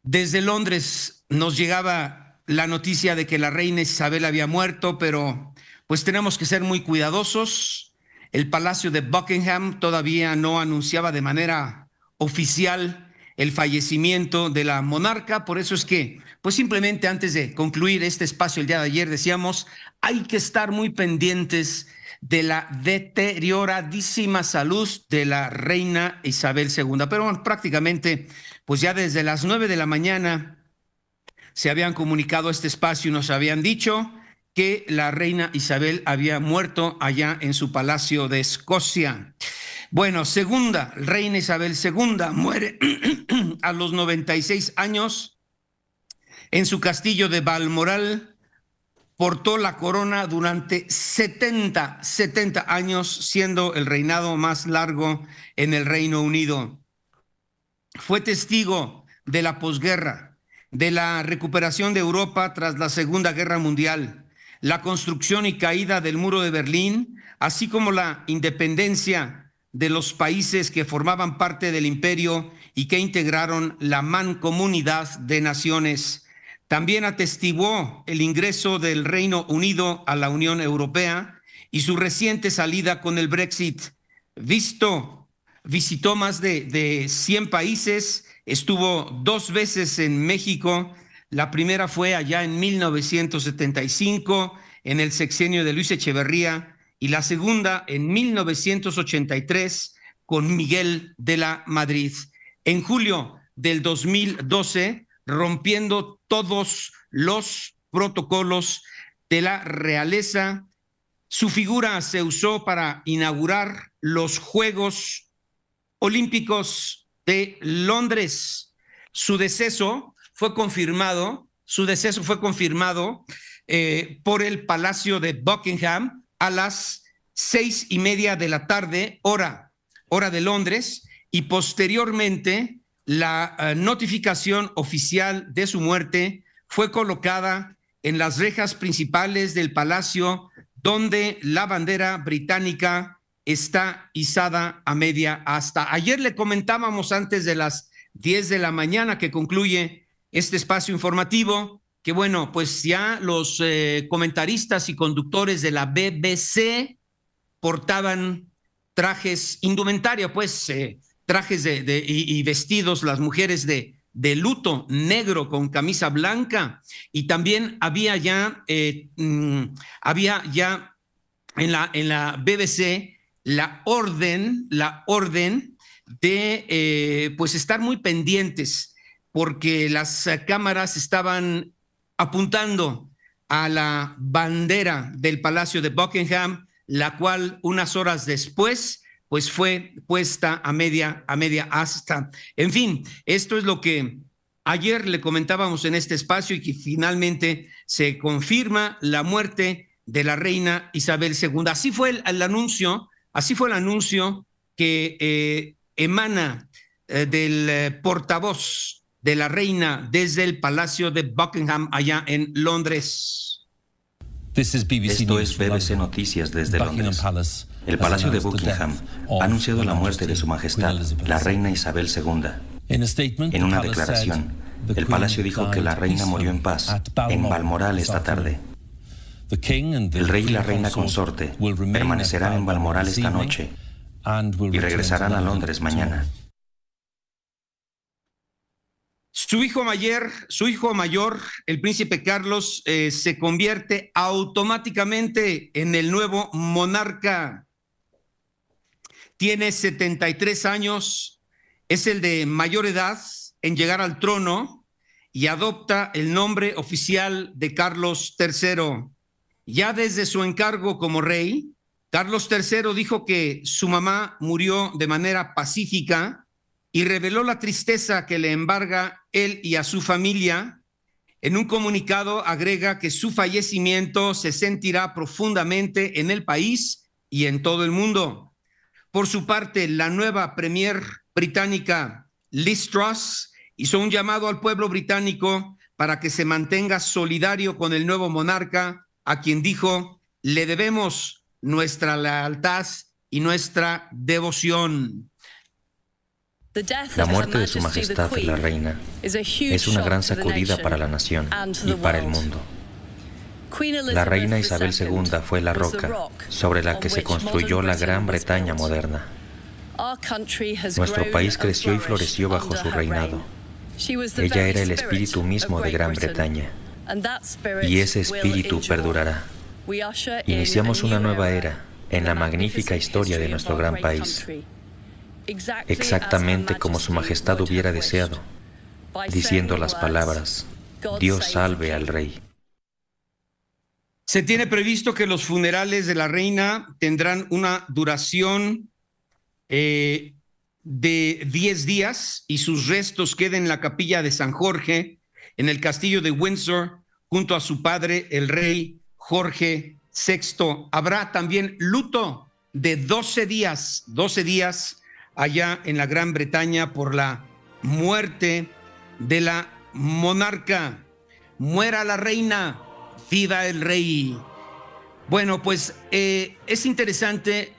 Desde Londres nos llegaba la noticia de que la reina Isabel había muerto, pero pues tenemos que ser muy cuidadosos. El Palacio de Buckingham todavía no anunciaba de manera oficial el fallecimiento de la monarca, por eso es que, pues simplemente antes de concluir este espacio el día de ayer decíamos, hay que estar muy pendientes de la deterioradísima salud de la reina Isabel II. Pero bueno, prácticamente, pues ya desde las 9 de la mañana se habían comunicado a este espacio y nos habían dicho que la reina Isabel había muerto allá en su palacio de Escocia. Bueno, reina Isabel II muere a los 96 años en su castillo de Balmoral. Portó la corona durante 70 años, siendo el reinado más largo en el Reino Unido. Fue testigo de la posguerra, de la recuperación de Europa tras la Segunda Guerra Mundial, la construcción y caída del Muro de Berlín, así como la independencia de los países que formaban parte del imperio y que integraron la Mancomunidad de Naciones. También atestiguó el ingreso del Reino Unido a la Unión Europea y su reciente salida con el Brexit. Visitó más de 100 países, estuvo 2 veces en México. La primera fue allá en 1975, en el sexenio de Luis Echeverría, y la segunda en 1983 con Miguel de la Madrid. En julio del 2012, rompiendo todos los protocolos de la realeza, su figura se usó para inaugurar los Juegos Olímpicos de Londres. Su deceso fue confirmado por el Palacio de Buckingham a las 6:30 de la tarde, hora de Londres, y posteriormente la notificación oficial de su muerte fue colocada en las rejas principales del palacio, donde la bandera británica está izada a media asta. Ayer le comentábamos antes de las 10 de la mañana que concluye este espacio informativo, que bueno, pues ya los comentaristas y conductores de la BBC portaban trajes, indumentaria, pues trajes y vestidos, las mujeres de luto negro con camisa blanca, y también había ya en la BBC la orden de pues estar muy pendientes, porque las cámaras estaban apuntando a la bandera del Palacio de Buckingham, la cual unas horas después pues fue puesta a media asta. En fin, esto es lo que ayer le comentábamos en este espacio, y que finalmente se confirma la muerte de la reina Isabel II. Así fue el anuncio que emana del portavoz de la reina desde el Palacio de Buckingham allá en Londres. Esto es BBC Noticias desde Londres. El Palacio de Buckingham ha anunciado la muerte de Su Majestad, la reina Isabel II. En una declaración, el Palacio dijo que la reina murió en paz en Balmoral esta tarde. El rey y la reina consorte permanecerán en Balmoral esta noche y regresarán a Londres mañana. Su hijo mayor, el príncipe Carlos, se convierte automáticamente en el nuevo monarca. Tiene 73 años, es el de mayor edad en llegar al trono y adopta el nombre oficial de Carlos III. Ya desde su encargo como rey, Carlos III dijo que su mamá murió de manera pacífica y reveló la tristeza que le embarga él y a su familia. En un comunicado agrega que su fallecimiento se sentirá profundamente en el país y en todo el mundo. Por su parte, la nueva premier británica Liz Truss hizo un llamado al pueblo británico para que se mantenga solidario con el nuevo monarca, a quien dijo: le debemos nuestra lealtad y nuestra devoción. La muerte de Su Majestad la Reina es una gran sacudida para la nación y para el mundo. La reina Isabel II fue la roca sobre la que se construyó la Gran Bretaña moderna. Nuestro país creció y floreció bajo su reinado. Ella era el espíritu mismo de Gran Bretaña, y ese espíritu perdurará. Iniciamos una nueva era en la magnífica historia de nuestro gran país, exactamente como Su Majestad hubiera deseado, diciendo las palabras: Dios salve al rey. Se tiene previsto que los funerales de la reina tendrán una duración de 10 días y sus restos queden en la capilla de San Jorge, en el castillo de Windsor, junto a su padre, el rey Jorge VI. Habrá también luto de 12 días allá en la Gran Bretaña por la muerte de la monarca. Muera la reina, viva el rey. Bueno, pues es interesante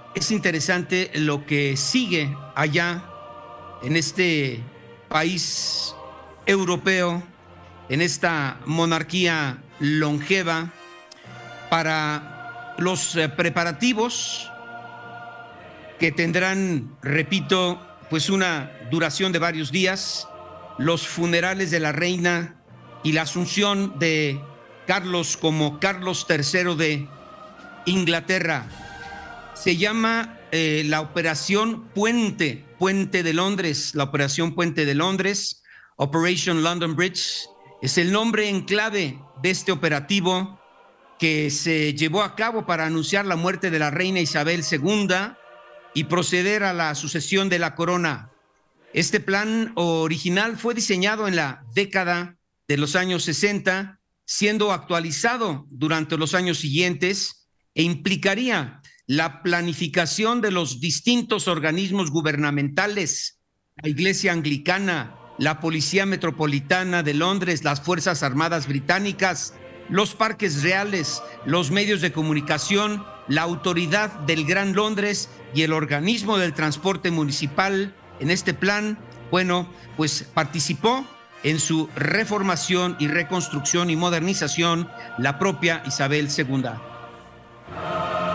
lo que sigue allá en este país europeo, en esta monarquía longeva, para los preparativos que tendrán, repito, pues una duración de varios días, los funerales de la reina y la asunción de Carlos como Carlos III de Inglaterra. Se llama la Operación Puente de Londres, la Operación Puente de Londres, Operation London Bridge, es el nombre en clave de este operativo que se llevó a cabo para anunciar la muerte de la reina Isabel II y proceder a la sucesión de la corona. Este plan original fue diseñado en la década de los años 60, siendo actualizado durante los años siguientes, e implicaría la planificación de los distintos organismos gubernamentales, la Iglesia Anglicana, la Policía Metropolitana de Londres, las Fuerzas Armadas Británicas, los parques reales, los medios de comunicación, la Autoridad del Gran Londres y el organismo del transporte municipal. En este plan, bueno, pues participó en su reformación y reconstrucción y modernización la propia Isabel II.